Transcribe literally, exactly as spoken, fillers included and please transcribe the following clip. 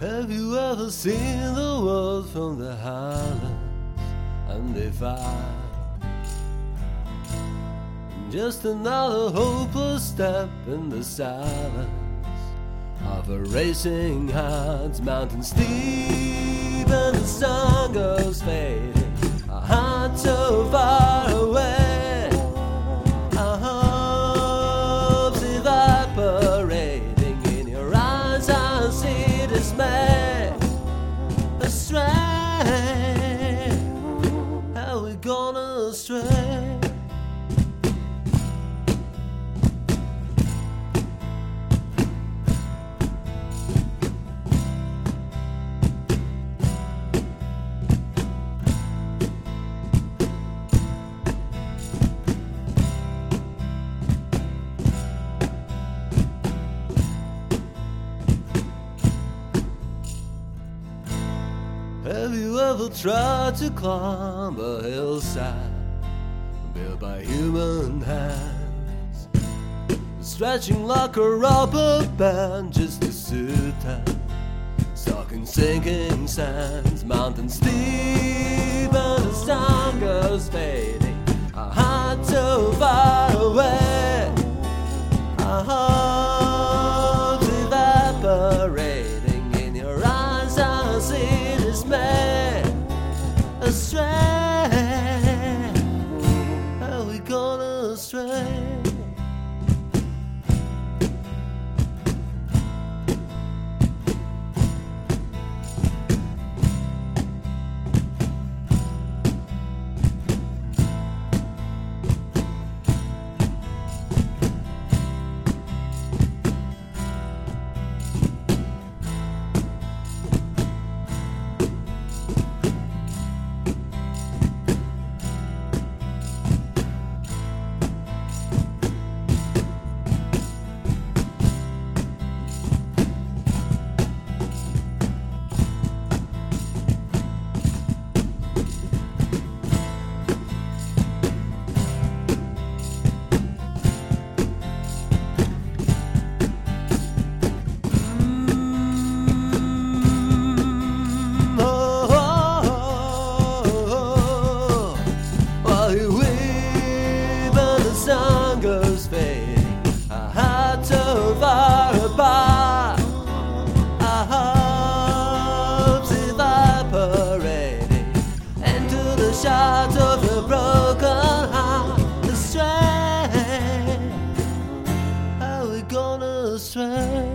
Have you ever seen the world from the highlands undefined? Just another hopeless step in the silence of a racing heart's mountain steep, and the sun goes fading, a heart so far away, our hopes evaporating. In your eyes I see dismay, astray. How we gonna astray? Have you ever tried to climb a hillside built by human hands, stretching like a rubber band just to suit them, stuck in sinking sands, mountains deep, and the sun goes fading, our heart so far away, our hopes evaporating. In your eyes I see dismay, astray. How we gonna astray? Sun goes fading, our hearts so far apart, our hopes evaporating into the shards of a broken heart. Astray, how we gonna astray?